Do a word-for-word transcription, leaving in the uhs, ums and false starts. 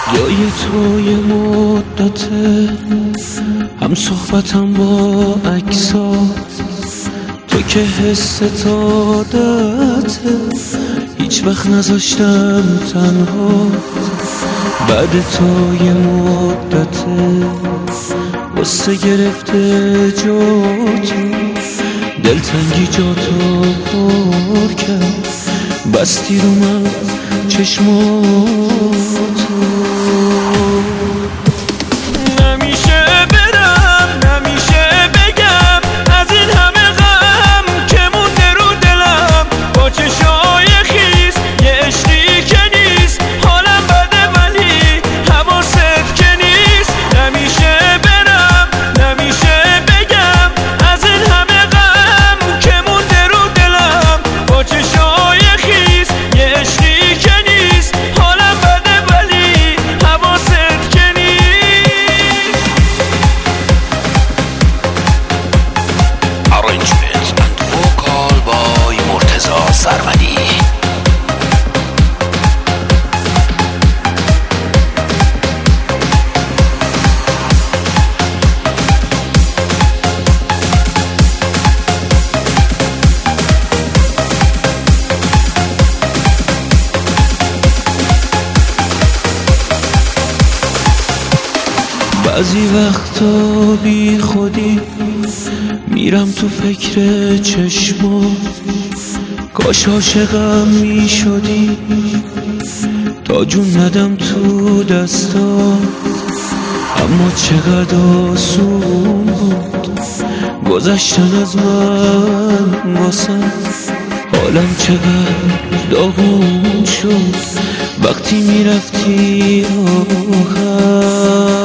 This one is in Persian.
جای تو یه مدته هم صحبتم با عکسات، تو که حس عادته هیچ وقت نذاشتم تنها. بعد تو یه مدته قصه گرفته جاتو، دلتنگی جاتو پر کرد، بستی رو من چشماتو. نمیشه برم نمیشه بگم از این همه غم که مونده رو دلم، با چشای خیس یه عشقی که نیست، حالم بده ولی حواست که نیست. نمیشه برم نمیشه بگم از این همه غم که مونده رو دلم، با چشای خیس یه عشقی که نیست، حالم بده ولی حواست که نیست. Arrangement and vocal by مرتضی سرمدی. بعضی وقتا بی خودی میرم تو فکر چشما، کاش عاشقم می شدی تا جون ندم تو دستا. اما چقدر آسون بود گذشتن از من واسم، حالم چقدر داغون شد وقتی میرفتی آخر.